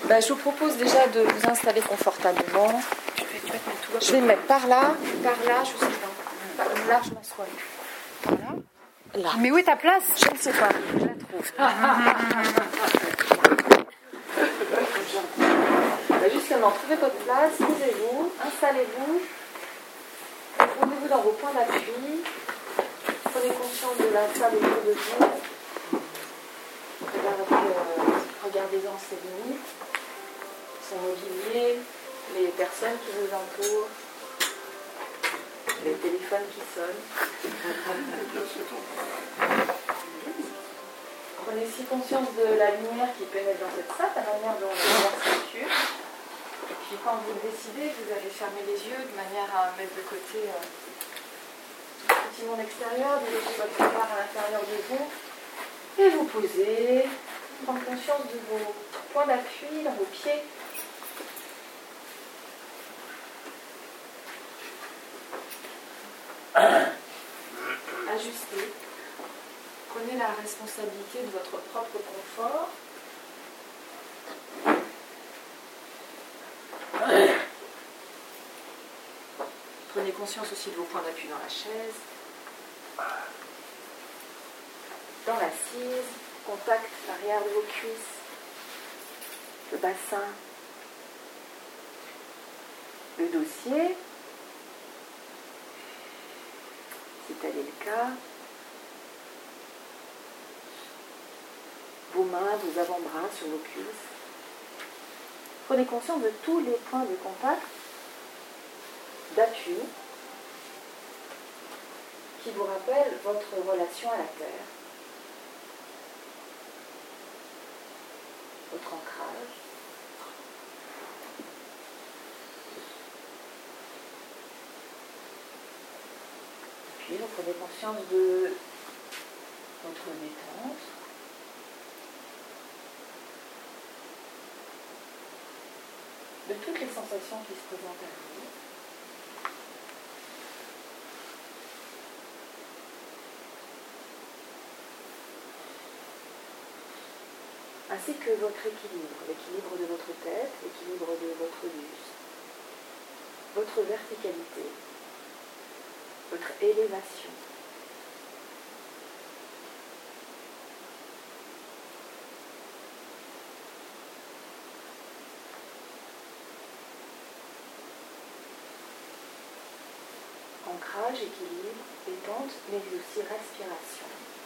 Je vous propose déjà de vous installer confortablement. Tu vas te mettre tout là. Je vais me mettre par là, je sais pas. Là, je m'assois. Par là. Là. Mais où est ta place? Je ne sais pas. Je la trouve. Justement, trouvez votre place, posez-vous, installez-vous, retrouvez-vous dans vos points d'appui, prenez conscience de la salle autour de vous, regardez-en ses limites, son mobilier, les personnes qui vous entourent, les téléphones qui sonnent. Prenez aussi conscience de la lumière qui pénètre dans cette salle, la manière dont la lumière circule. Et puis quand vous le décidez, vous allez fermer les yeux de manière à mettre de côté tout ce petit monde extérieur, diriger votre regard à l'intérieur de vous, et vous poser, prendre conscience de vos points d'appui dans vos pieds. Ajustez. Prenez la responsabilité de votre propre confort. Prenez conscience aussi de vos points d'appui dans la chaise, dans l'assise, contact l'arrière de vos cuisses, le bassin, le dossier, si tel est le cas, vos mains, vos avant-bras sur vos cuisses. Prenez conscience de tous les points de contact, d'appui, qui vous rappellent votre relation à la Terre, votre ancrage. Puis vous prenez conscience de votre détente. De toutes les sensations qui se présentent à vous. Ainsi que votre équilibre, l'équilibre de votre tête, l'équilibre de votre buste, votre verticalité, votre élévation. Ancrage, équilibre, détente, mais aussi respiration.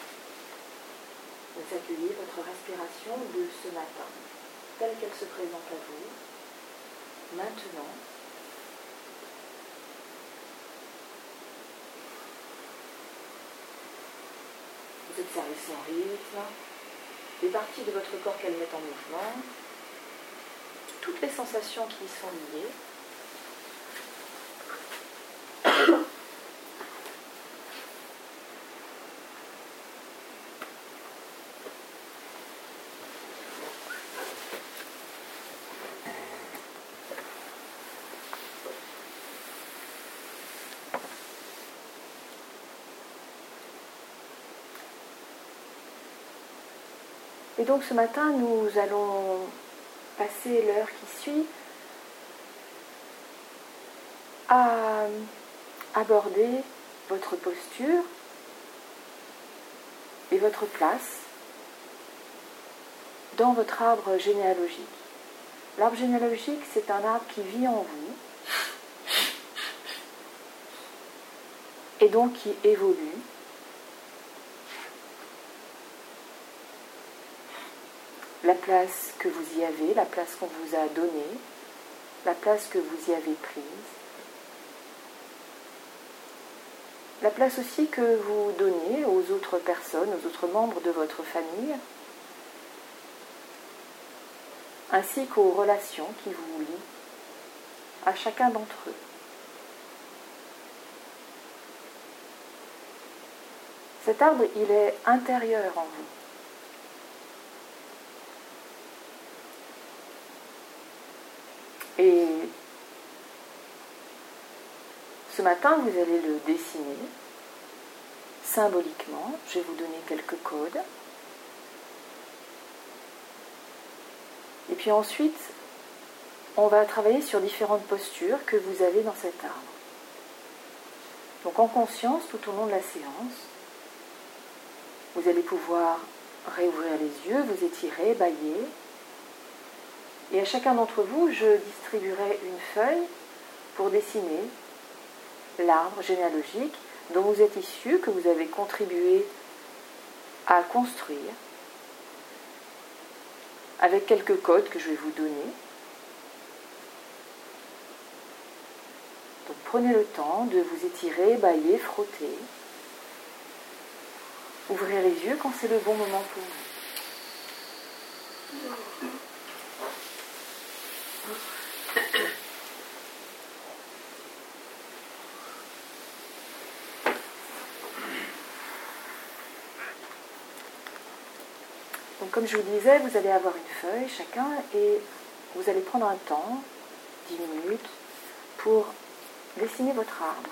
Vous accueillez votre respiration de ce matin, telle qu'elle se présente à vous, maintenant. Vous observez son rythme, les parties de votre corps qu'elle met en mouvement, toutes les sensations qui y sont liées. Et donc ce matin, nous allons passer l'heure qui suit à aborder votre posture et votre place dans votre arbre généalogique. L'arbre généalogique, c'est un arbre qui vit en vous et donc qui évolue. La place que vous y avez, la place qu'on vous a donnée, la place que vous y avez prise, la place aussi que vous donnez aux autres personnes, aux autres membres de votre famille, ainsi qu'aux relations qui vous lient à chacun d'entre eux. Cet arbre, il est intérieur en vous. Et ce matin, vous allez le dessiner symboliquement. Je vais vous donner quelques codes. Et puis ensuite, on va travailler sur différentes postures que vous avez dans cet arbre. Donc en conscience, tout au long de la séance, vous allez pouvoir réouvrir les yeux, vous étirer, bâiller. Et à chacun d'entre vous, je distribuerai une feuille pour dessiner l'arbre généalogique dont vous êtes issu, que vous avez contribué à construire, avec quelques codes que je vais vous donner. Donc prenez le temps de vous étirer, bâiller, frotter. Ouvrez les yeux quand c'est le bon moment pour vous. Donc comme je vous disais, vous allez avoir une feuille chacun et vous allez prendre un temps, 10 minutes, pour dessiner votre arbre.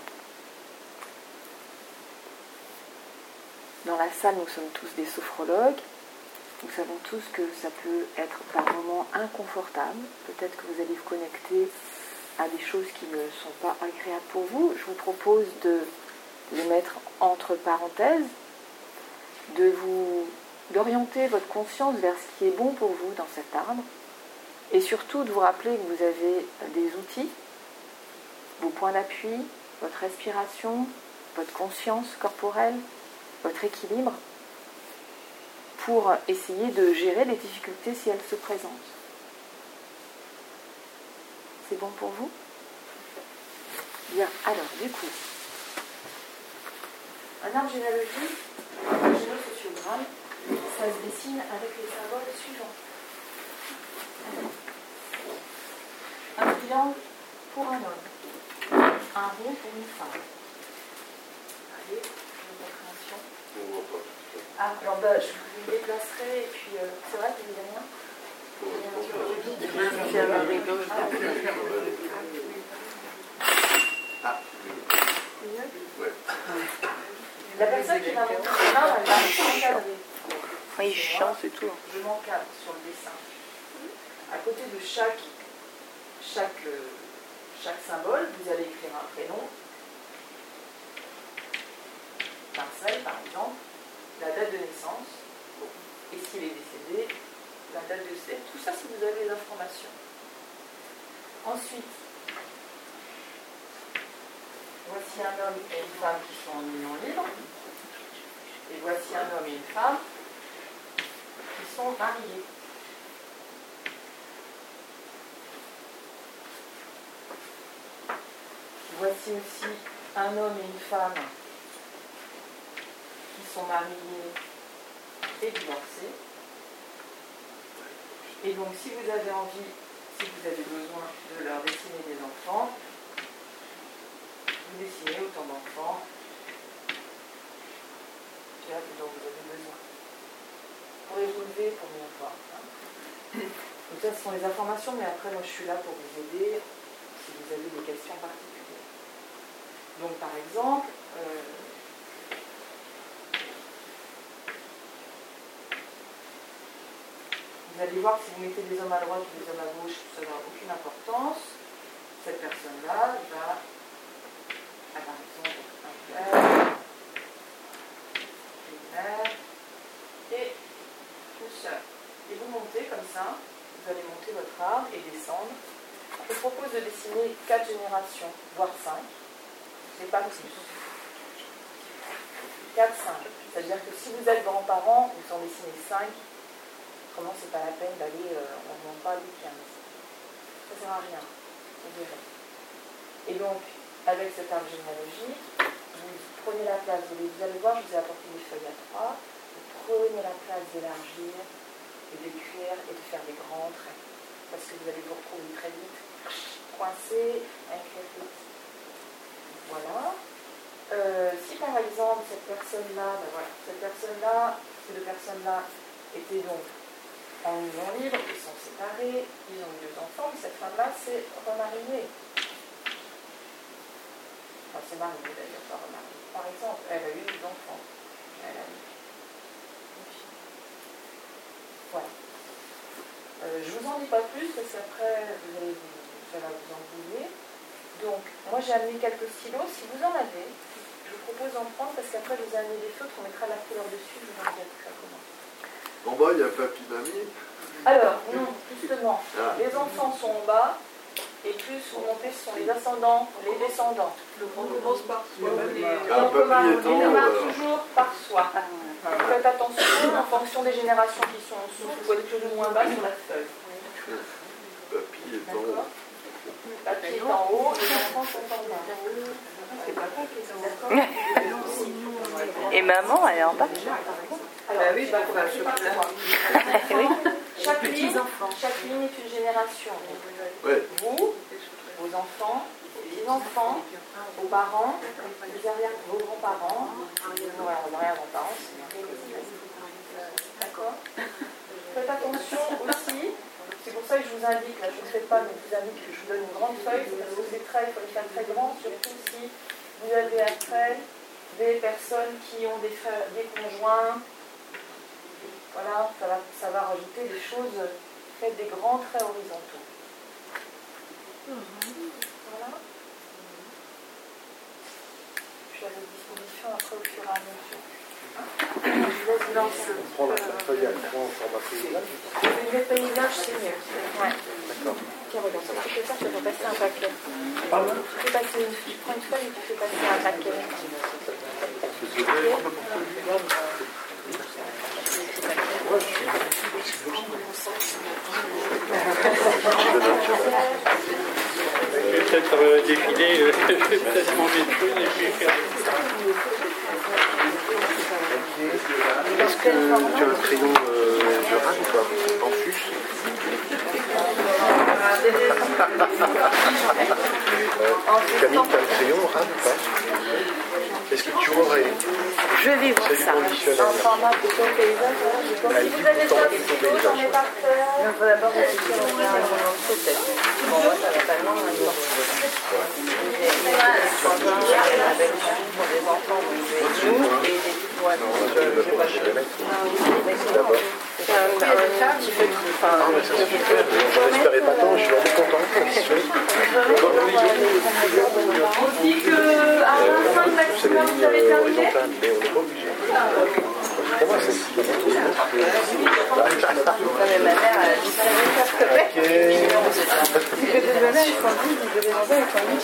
Dans la salle, nous sommes tous des sophrologues. Nous savons tous que ça peut être par moments inconfortable. Peut-être que vous allez vous connecter à des choses qui ne sont pas agréables pour vous. Je vous propose de les mettre entre parenthèses, d'orienter votre conscience vers ce qui est bon pour vous dans cet arbre, et surtout de vous rappeler que vous avez des outils, vos points d'appui, votre respiration, votre conscience corporelle, votre équilibre, pour essayer de gérer les difficultés si elles se présentent. C'est bon pour vous? Bien, alors du coup, un arbre généalogique, un génosociogramme, ça se dessine avec les symboles suivants. Un triangle pour un homme, un rond pour une femme. Allez, une compréhension. Ah, alors je vous déplacerai et puis c'est vrai qu'il y a rien. La personne qui va monter son arbre, elle va encadrer. Oui, chiant, c'est tout. Je m'encadre sur le dessin. À côté de chaque symbole, vous allez écrire un prénom. Marcel, par exemple, la date de naissance, et s'il est décédé, la date de décès. Tout ça, si vous avez les informations. Ensuite, voici un homme et une femme qui sont en union libre. Et voici un homme et une femme qui sont mariés. Voici aussi un homme et une femme qui sont mariés et divorcés. Et donc, si vous avez envie, si vous avez besoin de leur dessiner des enfants, vous dessinez autant d'enfants dont vous avez besoin. Vous pourrez vous lever pour mieux voir. Donc ça, ce sont les informations, mais après, moi, je suis là pour vous aider si vous avez des questions particulières. Donc, par exemple, vous allez voir que si vous mettez des hommes à droite ou des hommes à gauche, ça n'a aucune importance. Cette personne-là va, par exemple, un père, une mère et une sœur. Et vous montez comme ça, vous allez monter votre arbre et descendre. Je vous propose de dessiner 4 générations, voire 5. C'est pas plus. 4, 5. C'est-à-dire que si vous êtes grands-parents, vous en dessinez 5. Autrement, c'est pas la peine d'aller, on ne demande pas les 15. Ça ne sert à rien. Vous verrez. Et donc, avec cet arbre généalogique, vous prenez la place, vous allez voir, je vous ai apporté des feuilles à 3, vous prenez la place d'élargir et d'écrire et de faire des grands traits. Parce que vous allez vous retrouver très vite coincé à écrire vite. Voilà. Si par exemple cette personne-là, ces deux personnes-là étaient donc en union libre, ils sont séparés, ils ont eu 2 enfants, mais cette femme-là s'est remariée. Enfin, c'est mariée d'ailleurs, pas remariée. Par exemple, elle a eu 2 enfants. Elle a eu une fille. Voilà. Je vous en dis pas plus parce qu'après ça va vous embrouiller. Donc, moi j'ai amené quelques stylos. Si vous en avez, je vous propose d'en prendre parce qu'après je vous ai amené des feutres, on mettra la couleur dessus, je vous en dirai tout ça comment. En bas, il y a papy mamie. Alors, non, justement, les enfants sont en bas et plus vous montez, ce sont les ascendants, les descendants. On commence par soi. On démarre toujours par soi. Faites attention en fonction des générations qui sont en dessous, vous pouvez être plus ou moins bas sur la feuille. Papy est en haut. Papy est en haut, les enfants sont en bas. C'est papa qui est en haut. Et maman, elle est en bas. Alors, oui, bah, faut faire le chocolat. Oui. chaque ligne est une génération. Ouais. Vous, vos enfants, vos enfants, vos parents, vos grands-parents, vos arrière-grands-parents, d'accord. Faites attention aussi, c'est pour ça que je vous indique, là je ne le fais pas, mais je vous indique que je vous donne une grande feuille, parce que ces traits, il faut les faire très grands, surtout si vous avez après des personnes qui ont des conjoints. Voilà, ça va rajouter des choses, faites des grands traits horizontaux. Voilà. Puis à votre disposition après au fur et à mesure. Je vous laisse lancer. On prend la feuille à l'écran en format paysage. Le paysage, c'est mieux. Ouais. D'accord. Tiens, regarde, ça, tu fais ça, tu peux passer un paquet. Pardon? Tu prends une feuille et tu fais passer un paquet. Je vais peut-être défiler, je vais peut-être manger une chose et puis faire Est-ce que tu as un crayon de rade ou pas? En fus? Camille, tu as un crayon rade ou pas? Est-ce que tu aurais? Je vais voir C'est du ça. conditionnel. Un format plutôt paysage. Si vous avez déjà des stylos, j'en ai par terre. Il faut d'abord vérifier en général peut-être. Bon, moi, ça va pas loin maintenant. Pour les enfants, vous nous et les Non, je vais les mettre. D'abord. c'est un petit peu qui. Enfin, J'en espérais pas tant, je suis vraiment content. On dit qu'à 25 maximum, vous avez terminé. Mais on n'est pas obligé. Comment c'est si non, mais ma mère, elle a dit ça. Ok. Tu fais des bananes, ils font 10, ils font des enfants, ils font 10.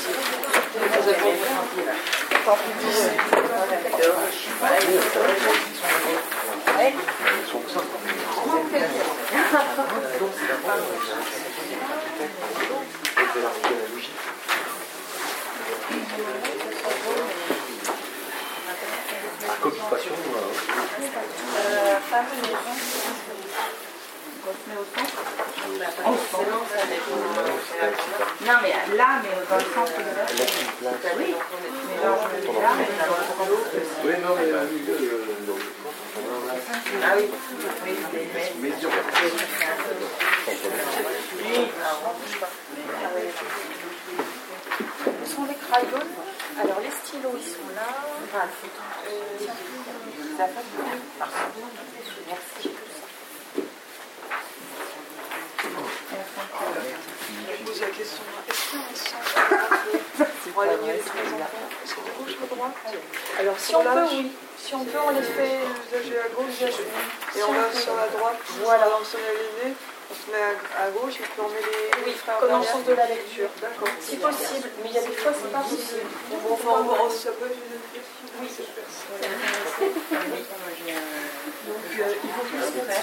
Cohabitation, Non, mais là, mais dans le sens où oui, mais genre, là, mais oui, non, mais ah oui, Ce sont les crayons. Alors les stylos, ils sont là. Merci. Je pose la question, est-ce qu'il y a un sens pour aligner les trois enfants? Est-ce que de gauche à droite? Alors si on peut, oui. Si on peut, on les fait. Usager à gauche, et on va sur la droite, Voilà. on se met aligné, on se met à gauche et puis on met les frères Comme en derrière. sens de la lecture. D'accord. Si possible, mais il y a des fois c'est pas possible. Ça peut être une question. Oui. C'est super. Donc il faut plus se faire.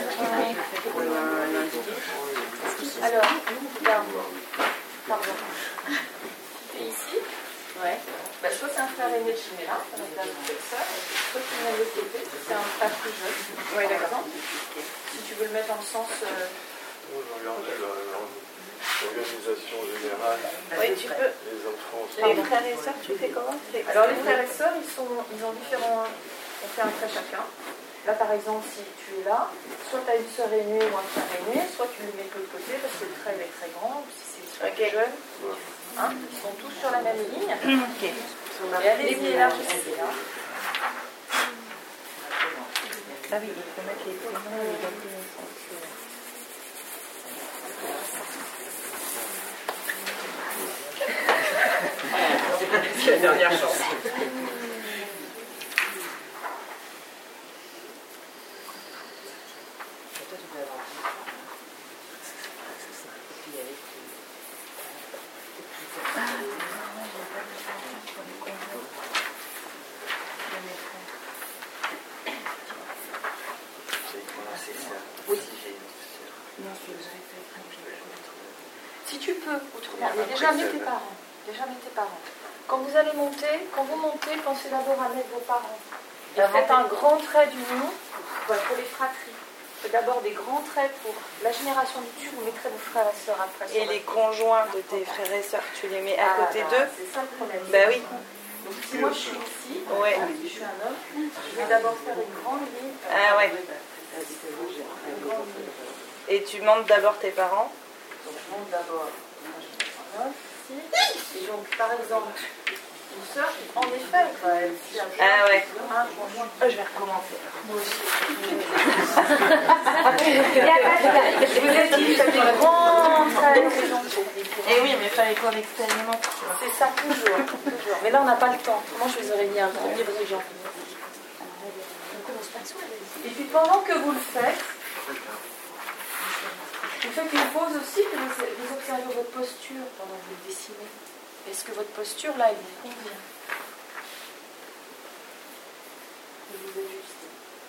Alors, regarde. Pardon. Et ici, ouais. bah, soit c'est un frère aîné de Chimera, ça va être la petite sœur, soit tu mets de l'autre côté, c'est un frère plus jeune, par exemple. Si tu veux le mettre dans le sens. regardez l'organisation générale. Oui, tu peux. Les enfants. Les frères et sœurs, tu fais comment? Alors les frères et sœurs, ils ont différents. On fait un trait chacun. Là par exemple, si tu es là, soit tu as une sœur aînée ou un frère aîné, soit tu le mets de l'autre côté parce que le trait est très grand, si c'est une sœur plus jeune. Hein, ils sont tous sur la même ligne. Ok. Et allez-y, élargissez. Hein. Ah oui, il faut mettre les prénoms et les dates de naissance. C'est la dernière chance. Si tu peux, autrement, déjà mets tes parents. Quand vous allez monter, pensez d'abord à mettre vos parents. Et faites un grand trait d'union pour les fratries. Faites d'abord des grands traits pour la génération du dessus, vous mettrez vos frères et sœurs après. Et les conjoints de tes frères et sœurs, tu les mets à côté d'eux? C'est ça le problème. Bah oui. Donc si moi je suis ici, Ouais. je suis un homme, je vais d'abord faire une grande ligne. Ah ouais. Une grande ligne. Et tu montes d'abord tes parents? Donc je monte d'abord un homme ici. Et donc par exemple, une sœur, en effet, si un Ah ouais. un conjoint. Je vais recommencer. Moi aussi. Je vous ai dit, ça fait une grande taille. Eh oui, mais il fallait qu'on expérimente. C'est ça, toujours. Mais là, on n'a pas le temps. Comment je vous aurais mis un premier brouillon? Et puis pendant que vous le faites, vous faites une pause aussi, que vous observez votre posture pendant que vous le dessinez. Est-ce que votre posture, là, elle vous convient? Vous vous ajustez.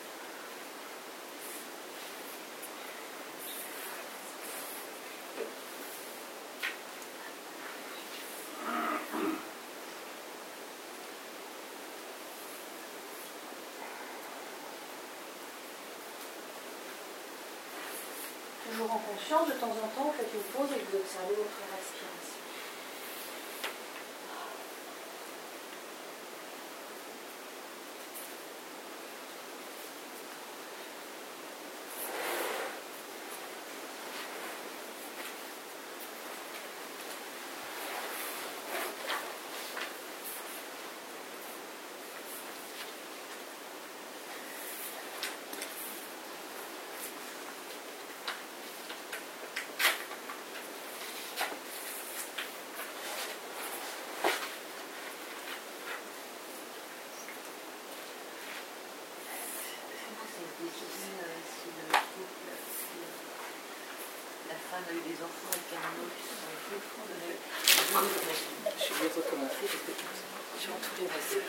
Toujours en conscience, de temps en temps, vous faites une pause et vous observez votre respiration. La femme a eu des enfants avec un autre, je vais recommencer parce que je vais tous les masseurs.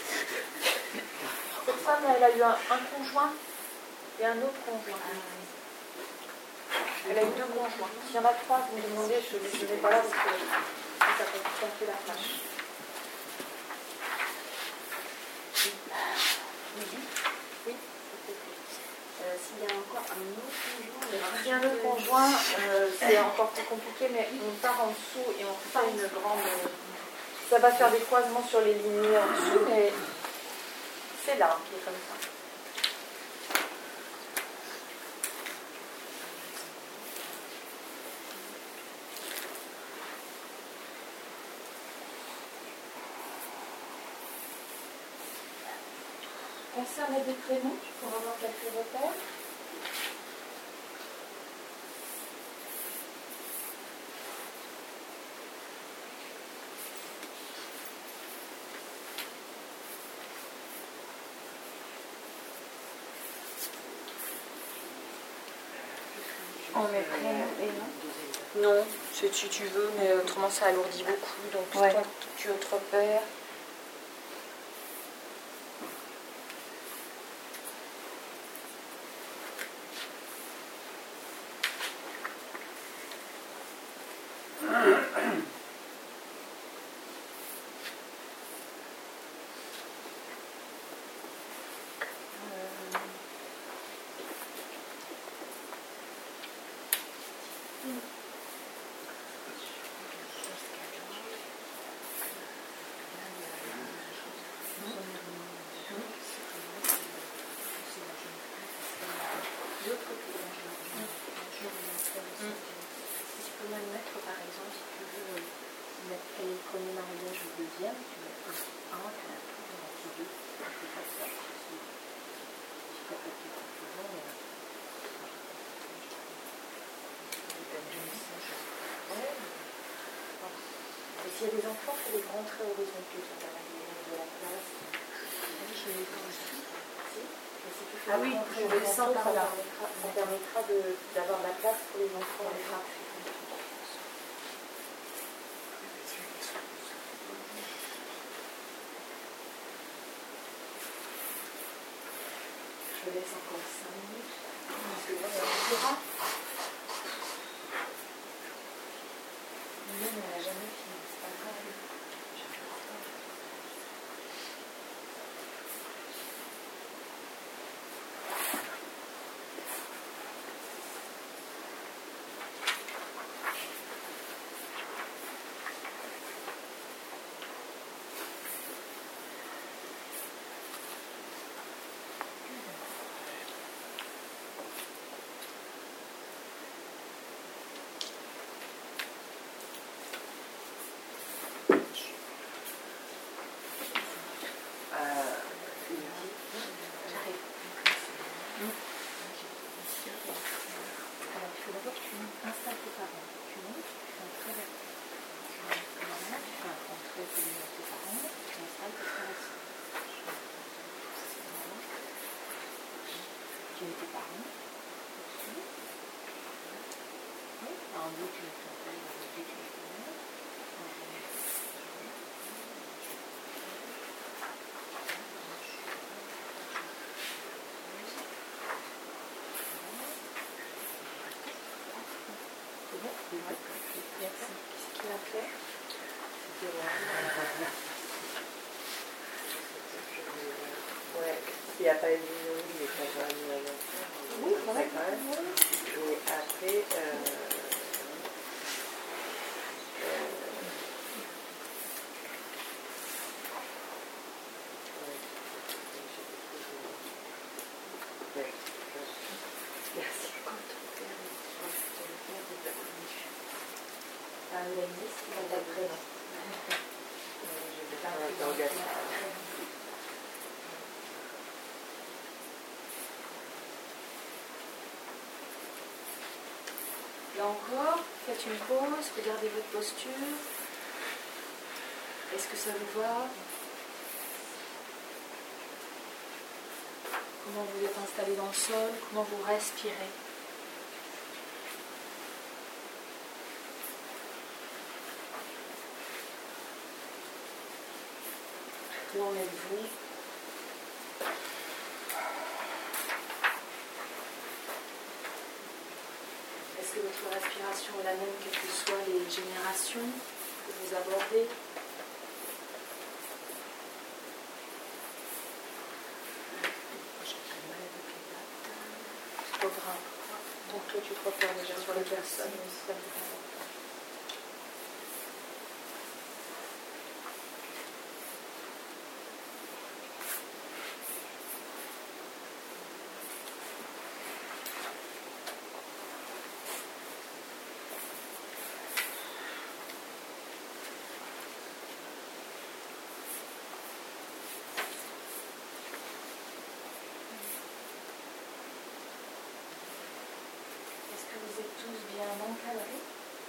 Cette femme, elle a eu un conjoint et un autre conjoint. Elle a eu deux conjoints. S'il y en a trois, vous me demandez, je ne vais pas là parce que ça peut tout un peu la tâche. Oui. S'il y a encore un autre conjoint, S'il y a un autre conjoint, c'est encore plus compliqué, mais on part en dessous et on fait une grande. Ça va faire des croisements sur les lignes en dessous, mais c'est là qui est comme ça. Pensez à mettre des prénoms pour avoir quelques repères. On met prénom et nom? Non, si tu veux, mais autrement ça alourdit beaucoup, donc Ouais. tu te repères. tu peux même mettre, par exemple, si tu veux mettre quel est le premier mariage ou le deuxième, tu mets un, puis un tout, un petit deux, tu fais pas ça. Je fais pas de confusion, mais... Et s'il y a des enfants, il faut les grands traits horizontaux sur la ligne de la classe. Je ne l'ai pas aussi. Si. Mais si tu fais Ah oui, des grands traits je descends horizontaux, par là. ça permettra d'avoir de la place pour les enfants. Je laisse encore 5 minutes. Parce que là, on verra. Mais on n'a jamais fini, c'est pas grave. Tu mets tes parents dessus. Oui, en bout tu mets ton père, en bout tu mets ton mère. C'est bon? Merci. Qu'est-ce qu'il a fait? Ouais, s'il n'y a pas une vision, il est pas vraiment à faire. Oui, quand même. Et après, merci. Un linguiste qui va t'apprendre. Je vais faire un interrogatoire. Là encore, faites une pause, regardez votre posture. Est-ce que ça vous va? Comment vous êtes installé dans le sol? Comment vous respirez? Où en êtes-vous? Est-ce que votre respiration est la même quelles que soient les générations que vous abordez? C'est pas grave. Donc toi tu te repères déjà sur les personnes. Vous êtes tous bien encadrés.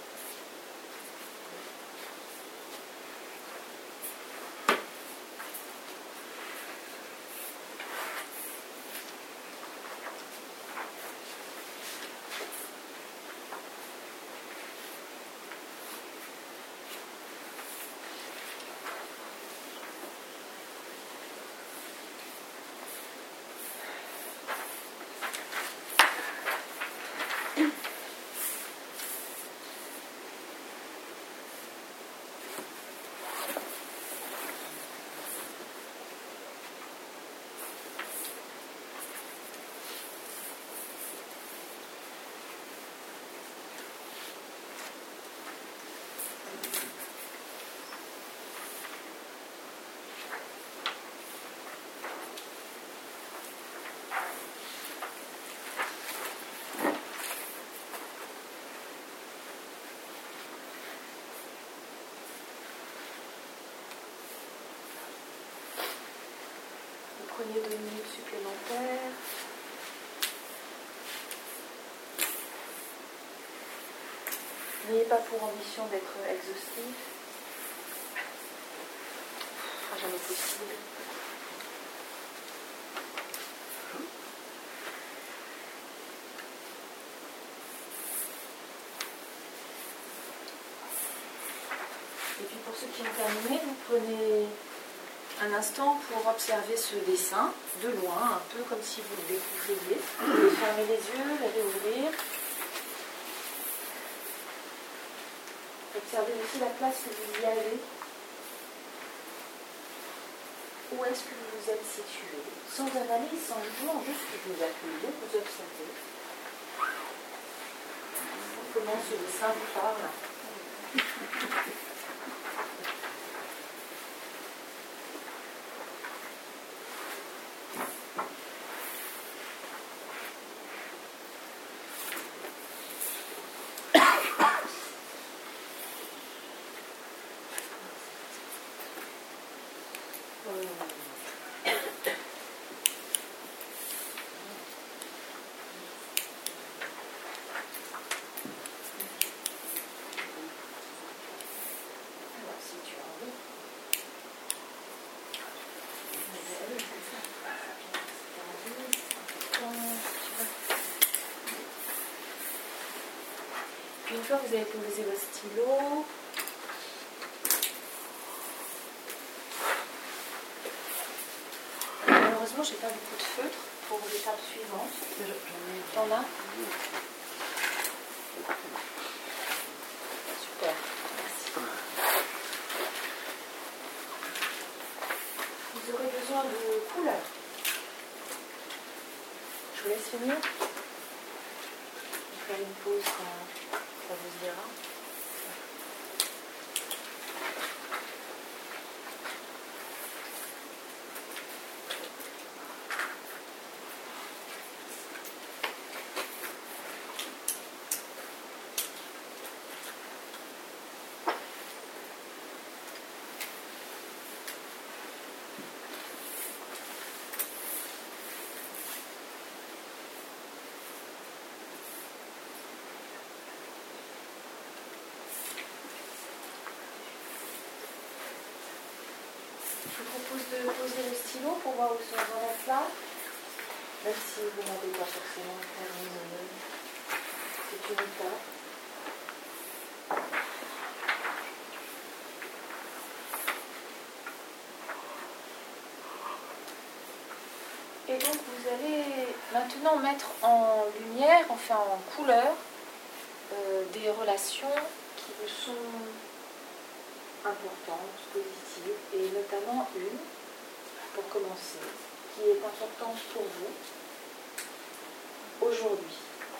Prenez 2 minutes supplémentaires. N'ayez pas pour ambition d'être exhaustif. jamais possible. Et puis pour ceux qui ont terminé, vous prenez un instant pour observer ce dessin de loin, un peu comme si vous le découvriez. Vous pouvez fermer les yeux, les réouvrir. Observez aussi la place que vous y avez. Où est-ce que vous vous êtes situé? Sans analyse, sans jugement, juste vous accueillez, vous observez. Comment ce dessin vous parle? Une fois que vous avez posé votre stylo, malheureusement, j'ai pas beaucoup de feutre pour l'étape suivante. T'en as? Super, merci. Vous aurez besoin de couleurs. Je vous laisse finir. Je vais faire une pause quand ça vous dira. Je vous propose de poser le stylo pour voir où sont vos là. Même si vous n'avez pas forcément terminé, c'est une étape. Et donc vous allez maintenant mettre en lumière, enfin en couleur, des relations qui vous sont importante, positive, et notamment une, pour commencer, qui est importante pour vous aujourd'hui.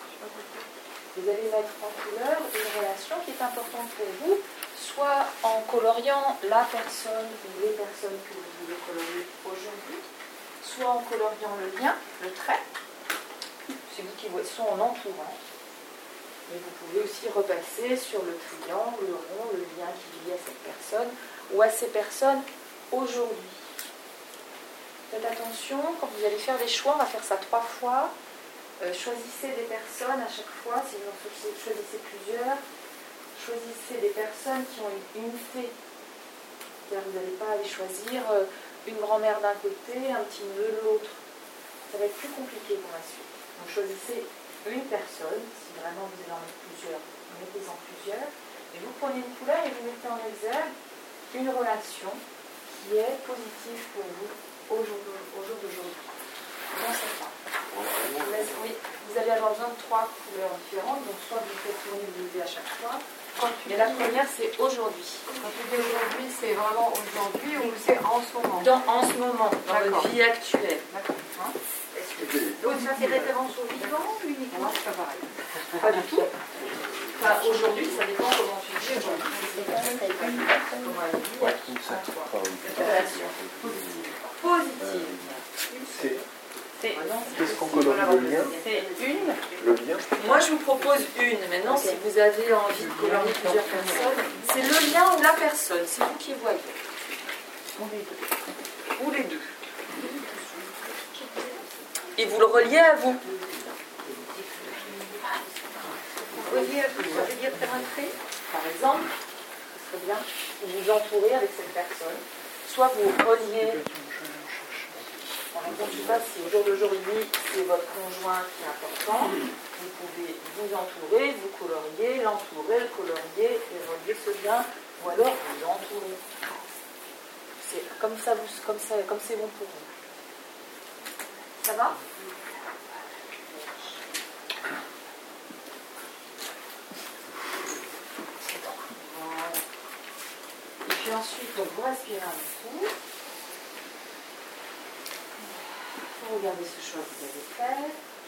Vous allez mettre en couleur une relation qui est importante pour vous, soit en coloriant la personne ou les personnes que vous voulez colorier aujourd'hui, soit en coloriant le lien, le trait, c'est vous qui voyez son entourant. Mais vous pouvez aussi repasser sur le triangle, le rond, le lien qui lie à cette personne ou à ces personnes aujourd'hui. Faites attention, quand vous allez faire des choix, on va faire ça 3 fois. Choisissez des personnes à chaque fois, si vous en choisissez plusieurs. Choisissez des personnes qui ont une unité. C'est-à-dire vous n'allez pas aller choisir une grand-mère d'un côté, un petit neveu de l'autre. Ça va être plus compliqué pour la suite. Donc choisissez une personne, si vraiment vous allez en mettre plusieurs, mettez-en plusieurs, et vous prenez une couleur et vous mettez en exergue une relation qui est positive pour vous au jour d'aujourd'hui. Dans cette part. Oui, vous allez avoir besoin de 3 couleurs différentes, donc soit vous faites tourner le bébé à chaque fois, mais la première c'est aujourd'hui. Quand tu dis aujourd'hui, c'est vraiment aujourd'hui ou c'est en ce moment? En ce moment, dans votre vie actuelle. D'accord. Hein? Donc ça fait référence au vivant ou uniquement? Non, c'est pas pareil. Pas du tout. Enfin, aujourd'hui, ça dépend comment tu dis aujourd'hui. Ouais, ça te parle. Relation positive. Qu'est-ce qu'on colorie le lien? C'est une. Le lien? Moi, je vous propose une. Maintenant, si vous avez envie de colorier plusieurs personnes, c'est le lien ou la personne. C'est vous qui voyez. Ou les deux. Et vous le reliez à vous. Relier, ça veut dire faire un trait? Par exemple, ce serait bien de vous entourer avec cette personne. soit vous reliez, par exemple, je ne sais pas si au jour d'aujourd'hui, c'est votre conjoint qui est important, vous pouvez vous entourer, vous colorier, l'entourer, le colorier, et relier ce lien, ou alors vous l'entourer. C'est comme ça, comme c'est bon pour vous. Ça va ? Voilà. Et puis ensuite, donc, vous respirez un coup. Vous regardez ce choix que vous avez fait.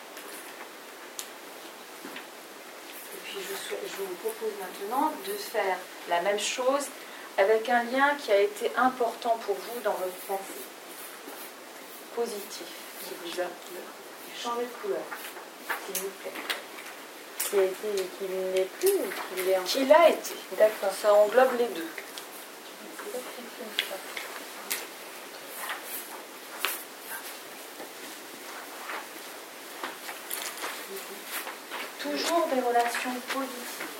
Et puis je vous propose maintenant de faire la même chose avec un lien qui a été important pour vous dans votre passé. Positif. Qui vous a changé de couleur, s'il vous plaît. Qui a été, qui ne l'est plus ou qui l'est encore ? Qui l'a été. D'accord. Ça englobe les deux. Toujours des relations positives.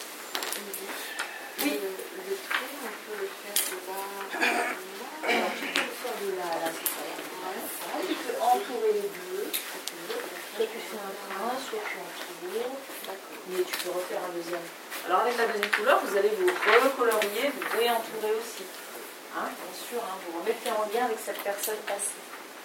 Oui. Le trait, on peut le faire de là. Alors, tu peux le faire de là à là, c'est ça. Tu peux entourer les deux. Soit tu fais un train, soit tu entoures. Mais tu peux refaire un deuxième. Alors avec la deuxième couleur, vous allez vous recolorier, vous réentourer aussi. Hein, bien sûr, hein, vous remettez en lien avec cette personne passée.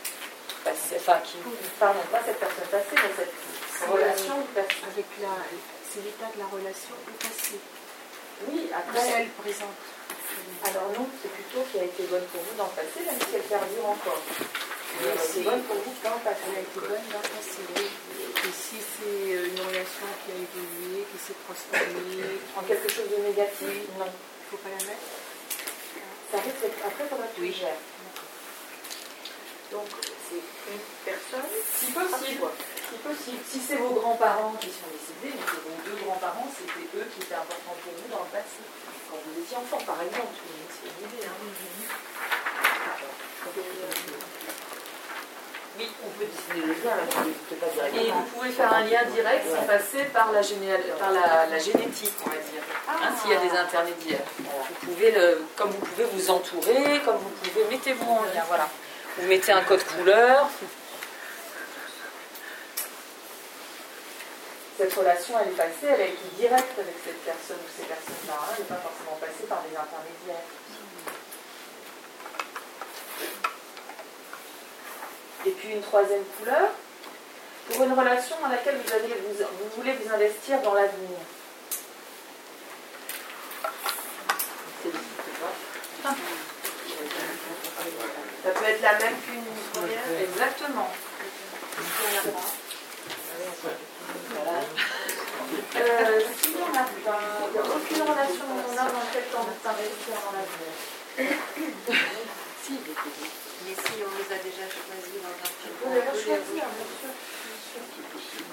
Pardon, pas cette personne passée, mais cette relation passée. Avec c'est l'état de la relation au passé. Oui, après. Celle présente. Alors non, c'est plutôt qui a été bonne pour vous dans le passé, même si elle perdure encore. Mais c'est bonne pour vous dans le passé. Elle a été bonne dans le passé. Et si c'est une relation qui a évolué, qui s'est transformée En quelque chose de négatif, non. Il ne faut pas la mettre. Ça risque d'être après pour la gère. Donc, c'est une personne, si possible. Si c'est vos grands-parents qui sont décédés, mais que vos deux grands-parents, c'était eux qui étaient importants pour vous dans le passé. Quand vous étiez enfant, par exemple, c'est une idée. Hein. Oui, on peut dessiner le lien, là, pas directement. Et vous pouvez faire un lien direct sans passer par la génétique, on va dire. Hein, s'il y a des intermédiaires. Vous pouvez, comme vous pouvez vous entourer, comme vous pouvez, mettez-vous en lien, voilà. Vous mettez un code couleur. Cette relation, elle est passée, elle a été directe avec cette personne ou ces personnes-là. Hein, elle n'est pas forcément passée par des intermédiaires. Et puis une troisième couleur, pour une relation dans laquelle vous voulez vous investir dans l'avenir. Ça peut être la même qu'une première. Exactement. Voilà. Si on n'a pas, il n'y a aucune relation dans laquelle on veut s'investir dans l'avenir. Si. Mais si on les a déjà choisis dans un film. Vous avez choisi, bien sûr. C'est possible.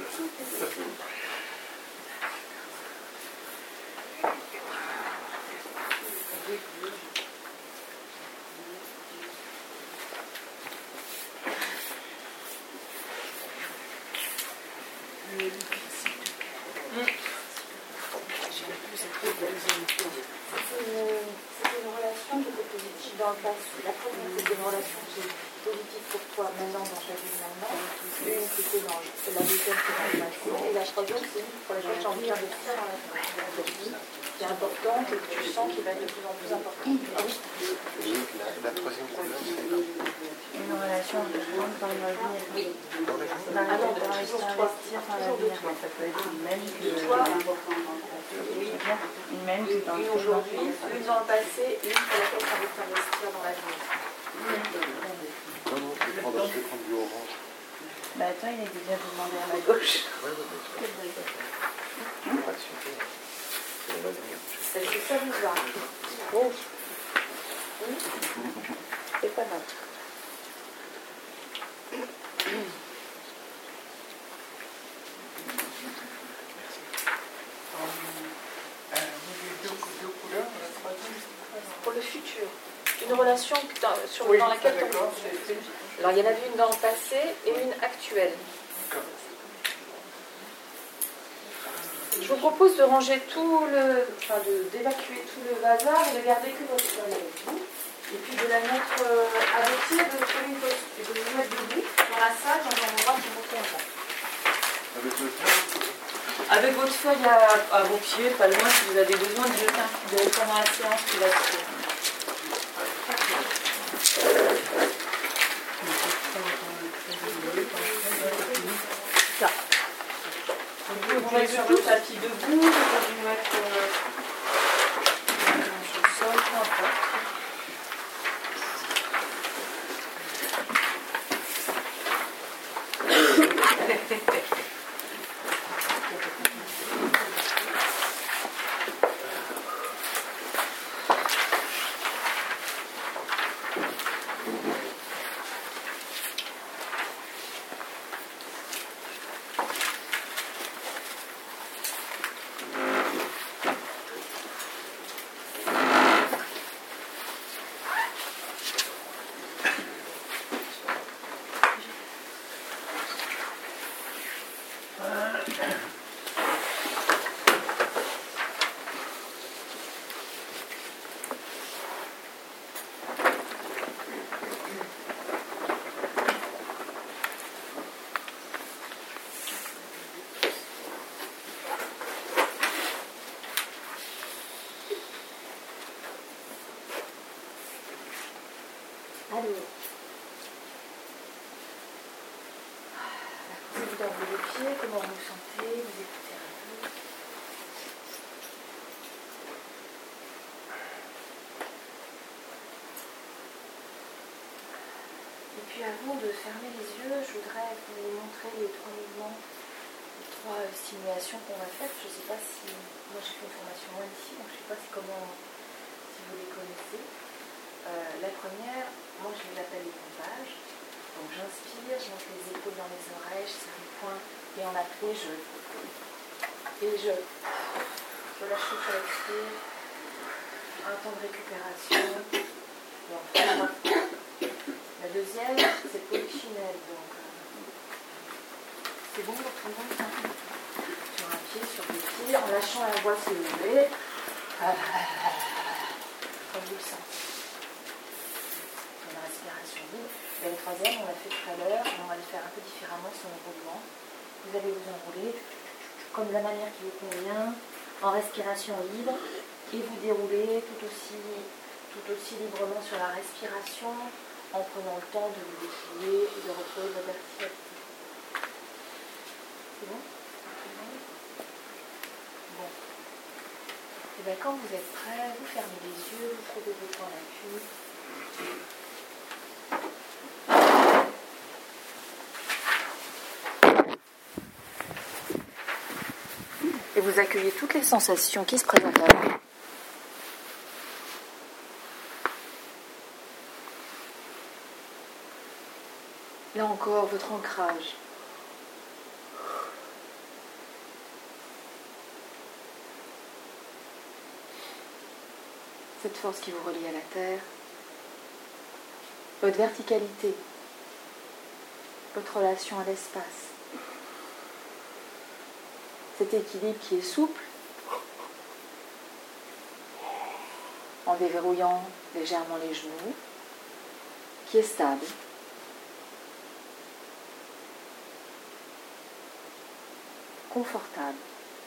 C'est une relation qui était positive dans le passé. La première, c'est une relation qui est positive pour toi maintenant dans ta vie maintenant. Une qui était dans la deuxième qui est dans le passé. Et la troisième, c'est une pour laquelle tu as envie d'investir dans la vie. Qui est importante et que tu sens qui va être de plus en plus importante. Ah oui. La troisième couleur, c'est Une relation de grande dans l'avenir. Oui. dans les jours. Ah non, dans les jours, Investir dans l'avenir. Ça peut être une même que une même que dans une aujourd'hui, une dans le passé et une pour laquelle tu as envie de t'investir dans l'avenir. Non, non, je vais prendre du orange. Bah attends, il est déjà demandé à ma gauche. Ouais, mais c'est l'avenir. Est-ce que ça vous va? Oui. C'est pas mal. Pour le futur. Une relation dans laquelle on... Alors il y en avait une dans le passé et une actuelle. Je vous propose de ranger d'évacuer tout le bazar et de garder que votre feuille avec vous. Et puis de la mettre à vos pieds, de trouver une posture, et de vous mettre debout dans la salle, dans un endroit qui vous convient. Avec votre feuille à vos pieds, pas loin, si vous avez besoin de jeter un coup d'œil pendant la séance qui va se faire. Ça. Vous pouvez sur le tapis debout, vous pouvez vous mettre sur le sol, peu importe. Vous dormez les pieds, comment vous vous sentez, vous écoutez un peu. Et puis avant de fermer les yeux, je voudrais vous montrer les 3 mouvements, les 3 stimulations qu'on va faire. Je ne sais pas si... Moi j'ai fait une formation loin d'ici, donc je ne sais pas si vous les connaissez. La première, moi je les appelle les pompages. Donc j'inspire, je monte les épaules dans les oreilles, je serre les poings et en appui je lâche tout sur l'expire. Un temps de récupération. Et enfin, la deuxième, c'est polichinelle. Donc c'est bon pour tout le monde, ça. Sur un pied, sur deux pieds, en lâchant la voix se lever. Comme vous le sentez. Respiration libre. Et le troisième, on l'a fait tout à l'heure, et on va le faire un peu différemment sur le roulement. Vous allez vous enrouler comme de la manière qui vous convient, en respiration libre, et vous déroulez tout aussi librement sur la respiration, en prenant le temps de vous défiler et de retrouver votre verticalité. C'est bon? Bon. Et bien quand vous êtes prêts, vous fermez les yeux, vous trouvez vos points d'appui. Et vous accueillez toutes les sensations qui se présentent à vous. Là encore, votre ancrage. Cette force qui vous relie à la terre. Votre verticalité. Votre relation à l'espace. Cet équilibre qui est souple, en déverrouillant légèrement les genoux, qui est stable. Confortable.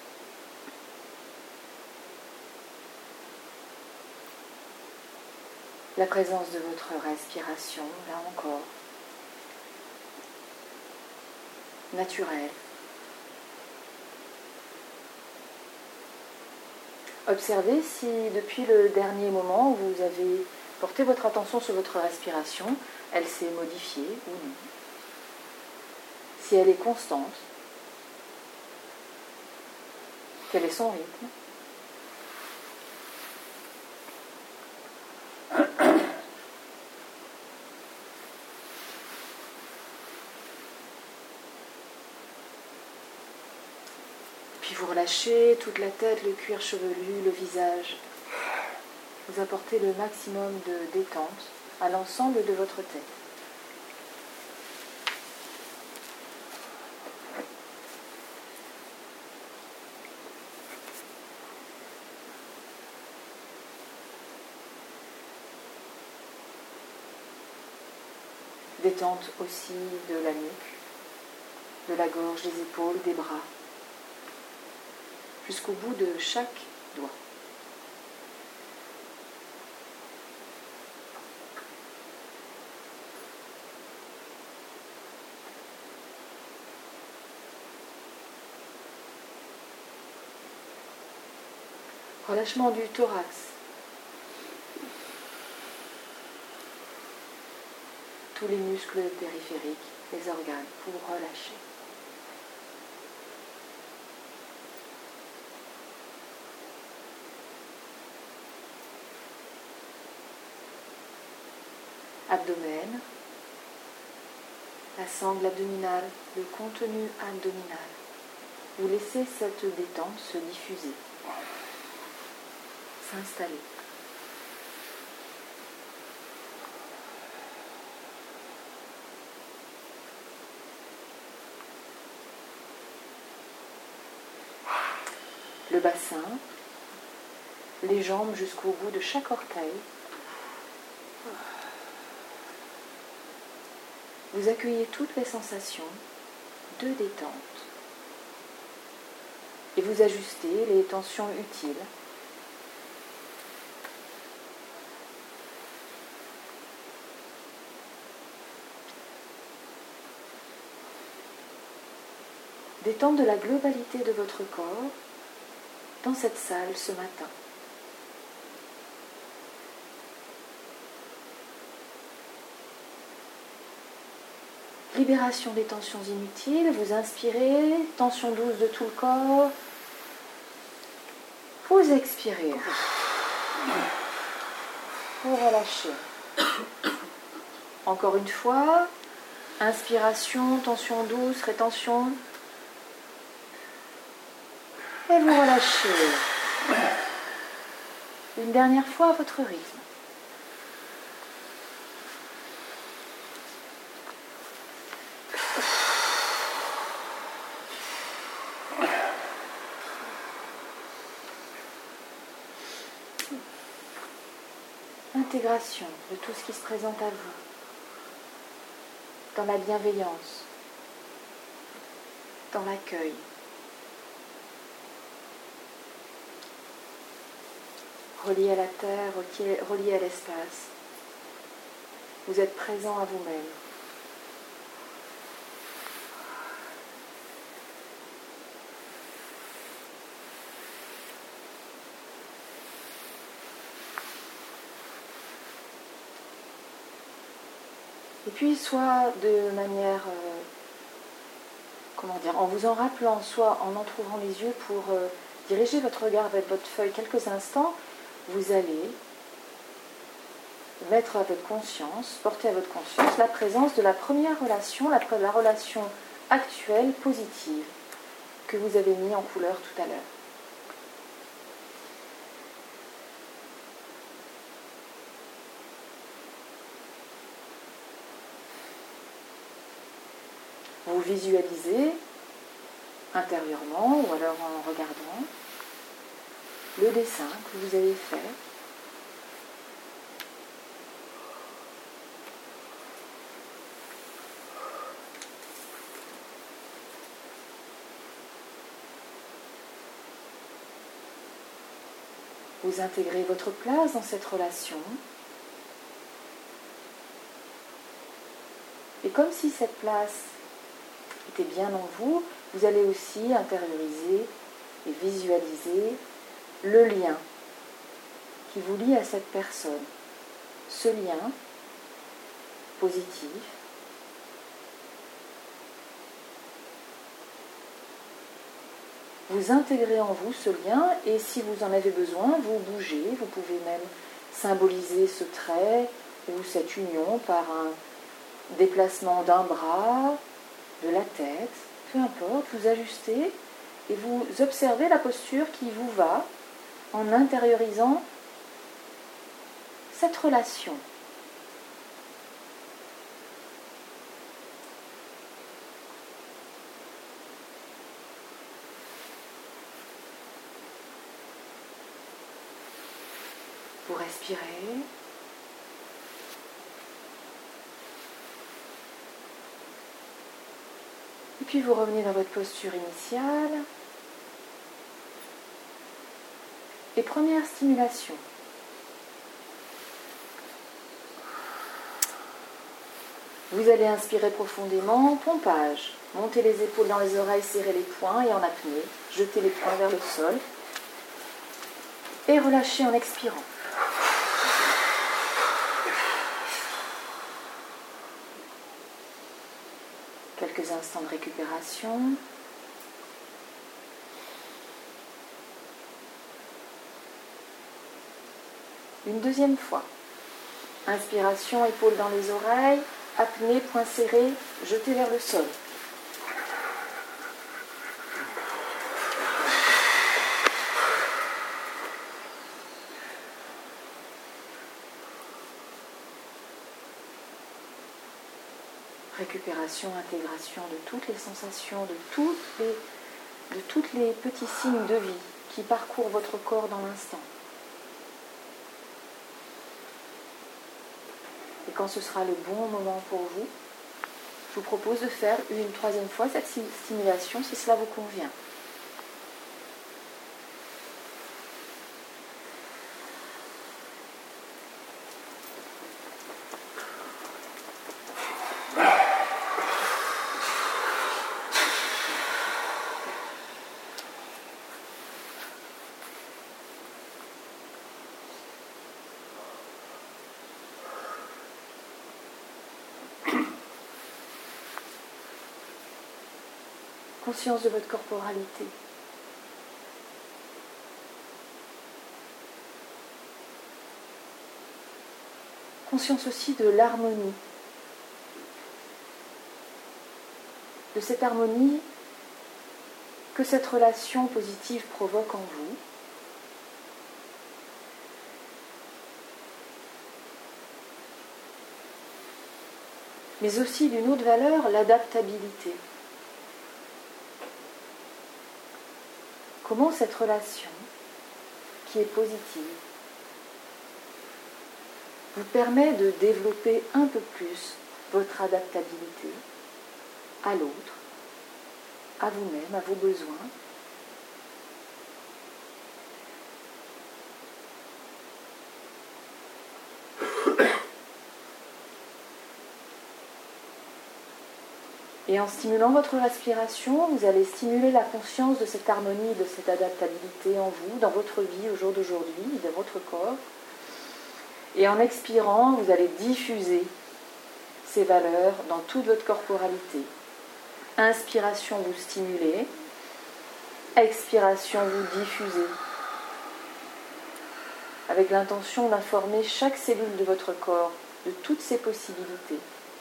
La présence de votre respiration, là encore, naturelle. Observez si depuis le dernier moment où vous avez porté votre attention sur votre respiration, elle s'est modifiée ou non. Si elle est constante, quel est son rythme? Puis vous relâchez toute la tête, le cuir chevelu, le visage. Vous apportez le maximum de détente à l'ensemble de votre tête. Détente aussi de la nuque, de la gorge, des épaules, des bras, jusqu'au bout de chaque doigt. Relâchement du thorax. Tous les muscles périphériques, les organes, pour relâcher. Abdomen, la sangle abdominale, le contenu abdominal. Vous laissez cette détente se diffuser, s'installer. Le bassin, les jambes jusqu'au bout de chaque orteil. Vous accueillez toutes les sensations de détente et vous ajustez les tensions utiles. Détente de la globalité de votre corps dans cette salle ce matin. Libération des tensions inutiles, vous inspirez, tension douce de tout le corps, vous expirez, vous relâchez. Encore une fois, inspiration, tension douce, rétention, et vous relâchez. Une dernière fois à votre rythme. Intégration de tout ce qui se présente à vous, dans la bienveillance, dans l'accueil. Relié à la terre, relié à l'espace. Vous êtes présent à vous-même. Et puis, soit de manière, en vous en rappelant, soit en entrouvant les yeux pour diriger votre regard vers votre feuille quelques instants, vous allez mettre à votre conscience, porter à votre conscience la présence de la première relation, la relation actuelle, positive, que vous avez mis en couleur tout à l'heure. Vous visualisez intérieurement ou alors en regardant le dessin que vous avez fait. Vous intégrez votre place dans cette relation. Et comme si cette place était bien en vous, vous allez aussi intérioriser et visualiser le lien qui vous lie à cette personne. Ce lien positif, vous intégrez en vous ce lien et si vous en avez besoin, vous bougez, vous pouvez même symboliser ce trait ou cette union par un déplacement d'un bras, de la tête, peu importe, vous ajustez et vous observez la posture qui vous va en intériorisant cette relation. Vous respirez. Et puis vous revenez dans votre posture initiale. Et première stimulation. Vous allez inspirer profondément, pompage. Montez les épaules dans les oreilles, serrez les poings et en apnée. Jetez les poings vers le sol. Et relâchez en expirant. Quelques instants de récupération. Une deuxième fois. Inspiration, épaules dans les oreilles. Apnée, poings serrés, jetez vers le sol. Récupération, intégration de toutes les sensations, de tous les petits signes de vie qui parcourent votre corps dans l'instant. Et quand ce sera le bon moment pour vous, je vous propose de faire une troisième fois cette stimulation si cela vous convient. Conscience de votre corporalité. Conscience aussi de l'harmonie. De cette harmonie que cette relation positive provoque en vous. Mais aussi d'une autre valeur, l'adaptabilité. Comment cette relation, qui est positive, vous permet de développer un peu plus votre adaptabilité à l'autre, à vous-même, à vos besoins. Et en stimulant votre respiration, vous allez stimuler la conscience de cette harmonie, de cette adaptabilité en vous, dans votre vie au jour d'aujourd'hui, dans votre corps. Et en expirant, vous allez diffuser ces valeurs dans toute votre corporalité. Inspiration, vous stimulez. Expiration, vous diffusez. Avec l'intention d'informer chaque cellule de votre corps de toutes ces possibilités.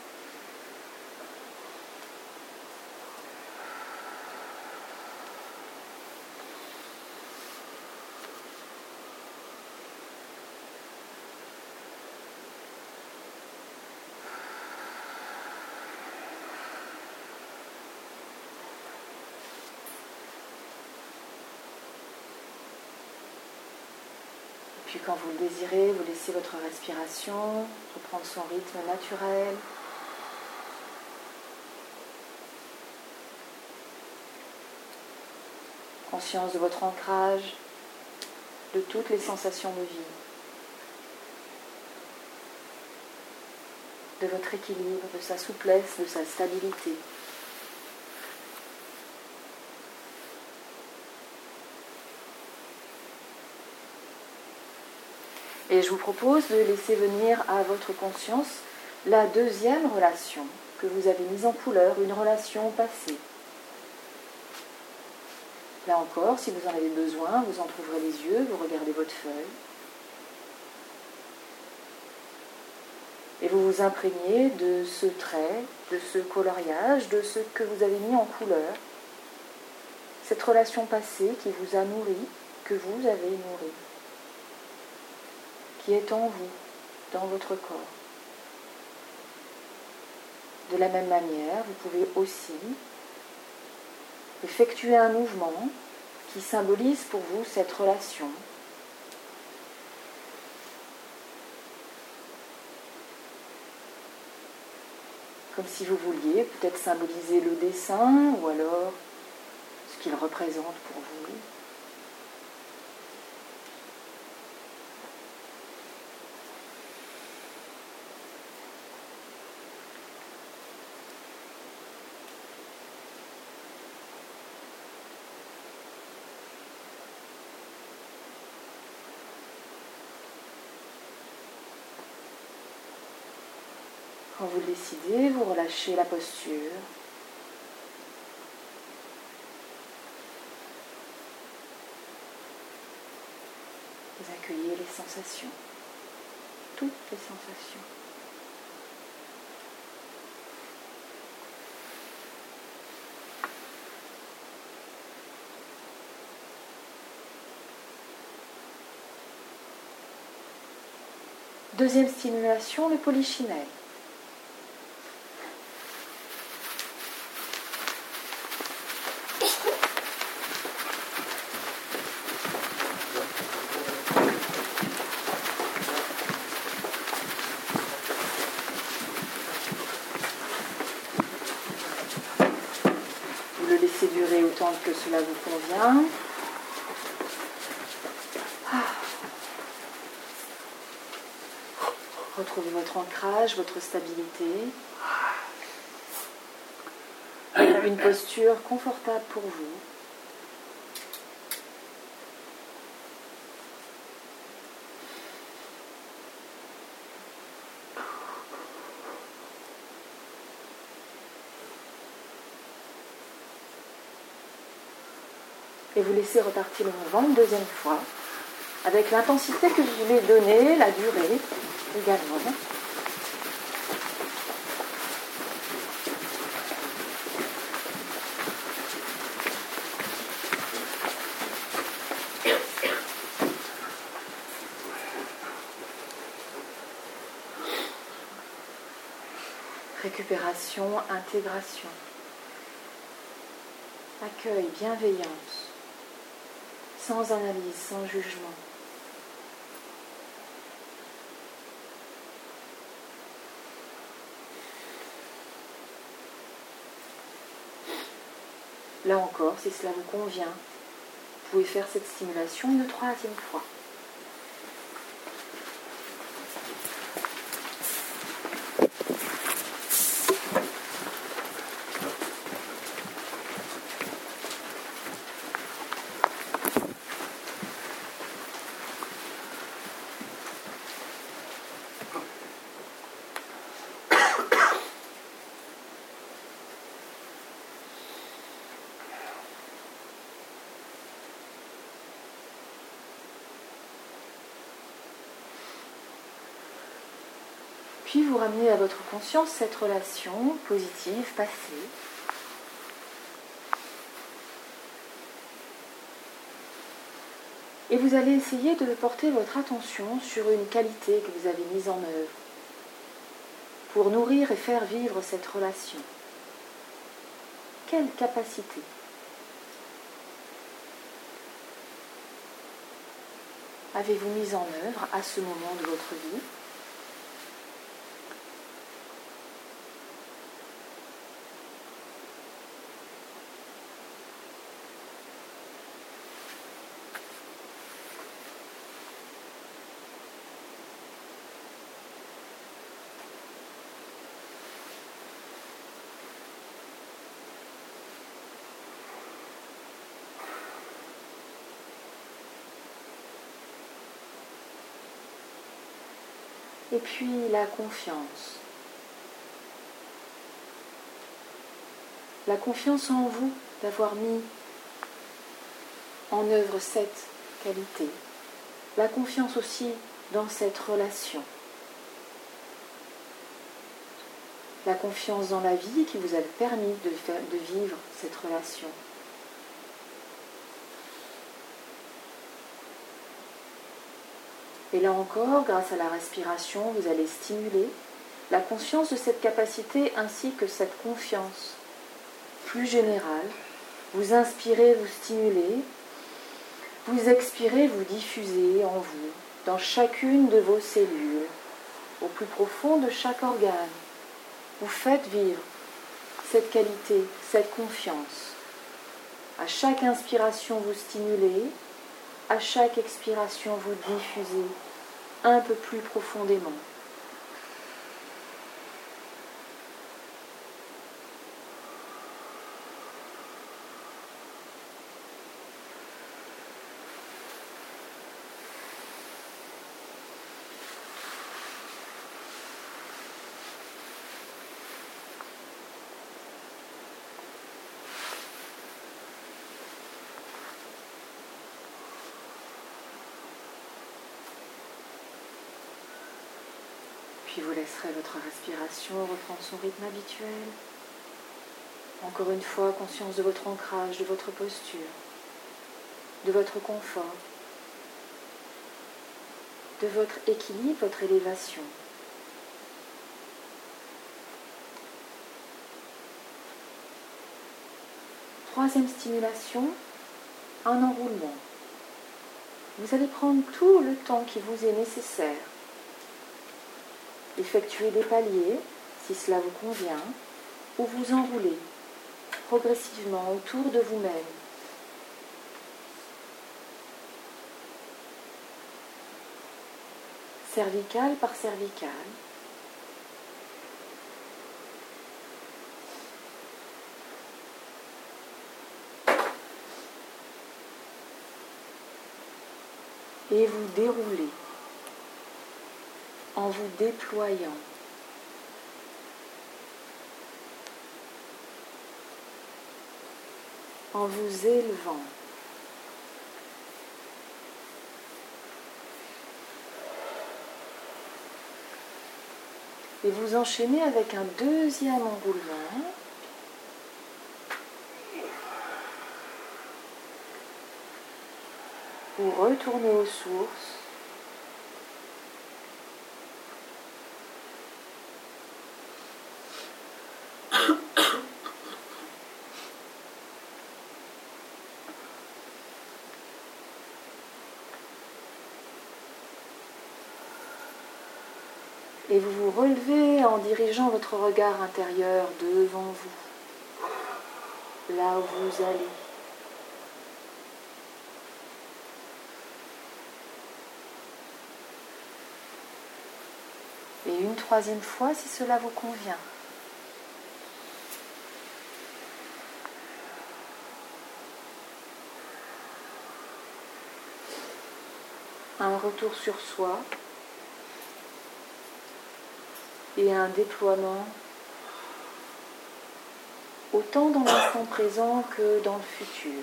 Puis quand vous le désirez, vous laissez votre respiration reprendre son rythme naturel. Conscience de votre ancrage, de toutes les sensations de vie, de votre équilibre, de sa souplesse, de sa stabilité. Et je vous propose de laisser venir à votre conscience la deuxième relation que vous avez mise en couleur, une relation passée. Là encore, si vous en avez besoin, vous entrouvrez les yeux, vous regardez votre feuille. Et vous vous imprégnez de ce trait, de ce coloriage, de ce que vous avez mis en couleur. Cette relation passée qui vous a nourri, que vous avez nourri, qui est en vous, dans votre corps. De la même manière, vous pouvez aussi effectuer un mouvement qui symbolise pour vous cette relation. comme si vous vouliez peut-être symboliser le dessin ou alors ce qu'il représente pour vous. Quand vous décidez, vous relâchez la posture. Vous accueillez les sensations, toutes les sensations. Deuxième stimulation, le polichinelle. Laissez durer autant que cela vous convient. Retrouvez votre ancrage, votre stabilité. Une posture confortable pour vous. Et vous laissez repartir le mouvement une deuxième fois, avec l'intensité que vous voulez donner, la durée également. Récupération, intégration. Accueil, bienveillance. Sans analyse, sans jugement. Là encore, si cela vous convient, vous pouvez faire cette stimulation une troisième fois. Puis vous ramenez à votre conscience cette relation positive, passée. Et vous allez essayer de porter votre attention sur une qualité que vous avez mise en œuvre pour nourrir et faire vivre cette relation. Quelle capacité ? Avez-vous mise en œuvre à ce moment de votre vie ? Et puis la confiance. La confiance en vous d'avoir mis en œuvre cette qualité. La confiance aussi dans cette relation. La confiance dans la vie qui vous a permis de vivre cette relation. Et là encore, grâce à la respiration, vous allez stimuler la conscience de cette capacité ainsi que cette confiance plus générale. Vous inspirez, vous stimulez, vous expirez, vous diffusez en vous, dans chacune de vos cellules, au plus profond de chaque organe. Vous faites vivre cette qualité, cette confiance. À chaque inspiration, vous stimulez, à chaque expiration, vous diffusez un peu plus profondément. Puis vous laisserez votre respiration reprendre son rythme habituel. Encore une fois, conscience de votre ancrage, de votre posture, de votre confort, de votre équilibre, votre élévation. Troisième stimulation, un enroulement. Vous allez prendre tout le temps qui vous est nécessaire. Effectuez des paliers, si cela vous convient, ou vous enroulez progressivement autour de vous-même. Cervicale par cervicale. Et vous déroulez en vous déployant. En vous élevant. Et vous enchaînez avec un deuxième enroulement. Vous retournez aux sources. Et vous vous relevez en dirigeant votre regard intérieur devant vous, là où vous allez. Et une troisième fois si cela vous convient. Un retour sur soi. Et un déploiement autant dans l'instant présent que dans le futur.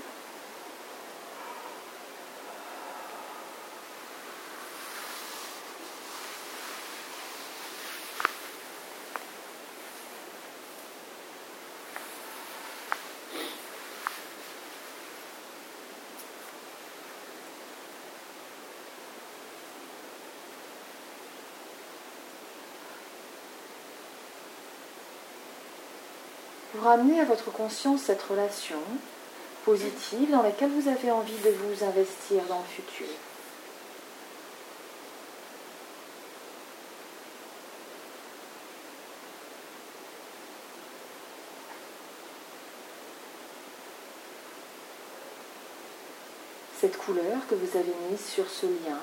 Vous ramenez à votre conscience cette relation positive dans laquelle vous avez envie de vous investir dans le futur. Cette couleur que vous avez mise sur ce lien,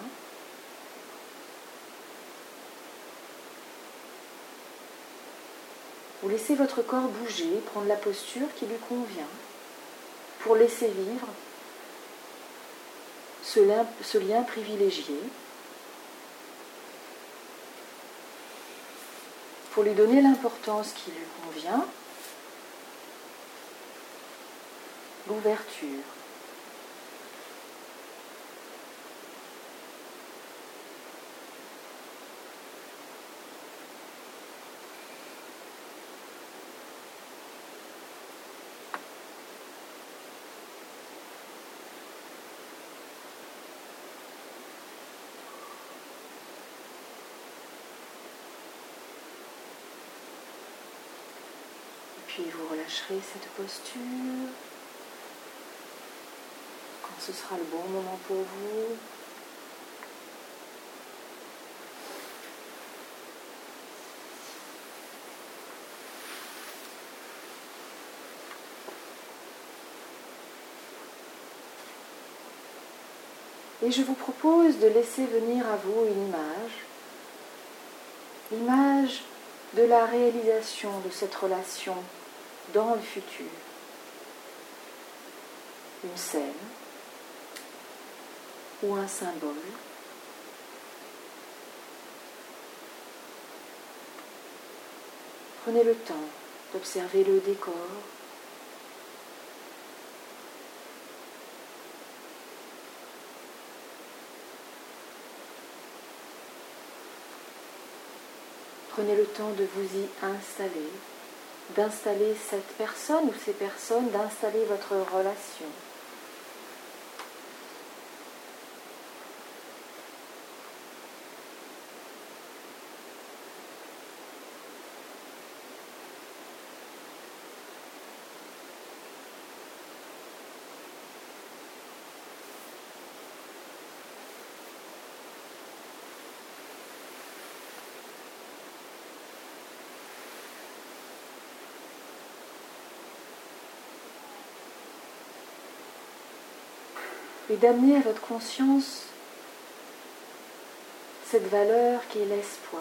vous laissez votre corps bouger, prendre la posture qui lui convient pour laisser vivre ce lien privilégié, pour lui donner l'importance qui lui convient, l'ouverture. Puis vous relâcherez cette posture quand ce sera le bon moment pour vous. Et je vous propose de laisser venir à vous une image de la réalisation de cette relation dans le futur. Une scène ou un symbole. Prenez le temps d'observer le décor. Prenez le temps de vous y installer, d'installer cette personne ou ces personnes, d'installer votre relation. Et d'amener à votre conscience cette valeur qui est l'espoir.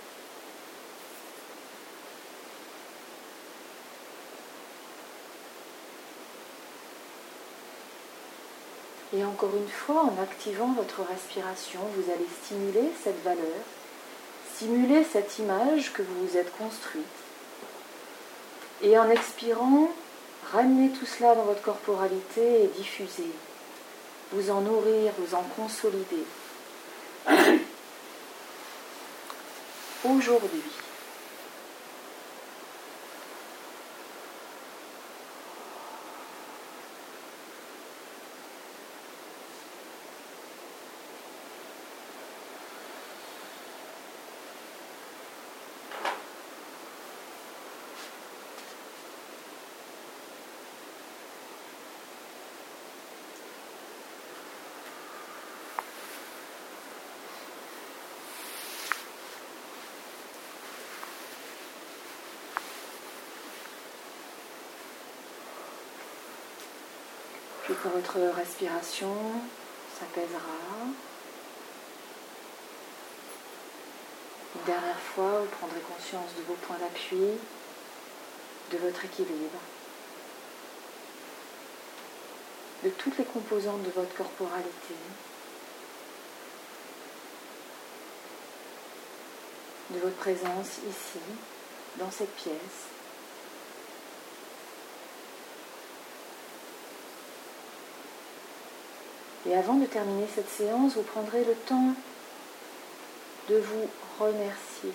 Et encore une fois, en activant votre respiration, vous allez stimuler cette valeur, stimuler cette image que vous vous êtes construite. Et en expirant, ramener tout cela dans votre corporalité et diffuser. Vous en nourrir, vous en consolider. Aujourd'hui, puis quand votre respiration s'apaisera, une dernière fois, vous prendrez conscience de vos points d'appui, de votre équilibre, de toutes les composantes de votre corporalité, de votre présence ici, dans cette pièce. Et avant de terminer cette séance, vous prendrez le temps de vous remercier.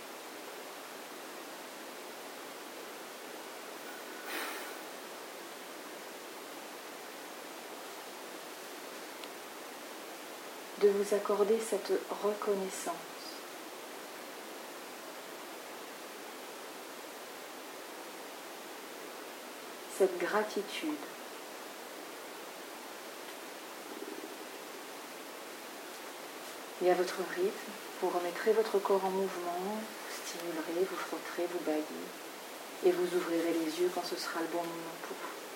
De vous accorder cette reconnaissance. Cette gratitude. Et à votre rythme, vous remettrez votre corps en mouvement, vous stimulerez, vous frotterez, vous baillez, et vous ouvrirez les yeux quand ce sera le bon moment pour vous.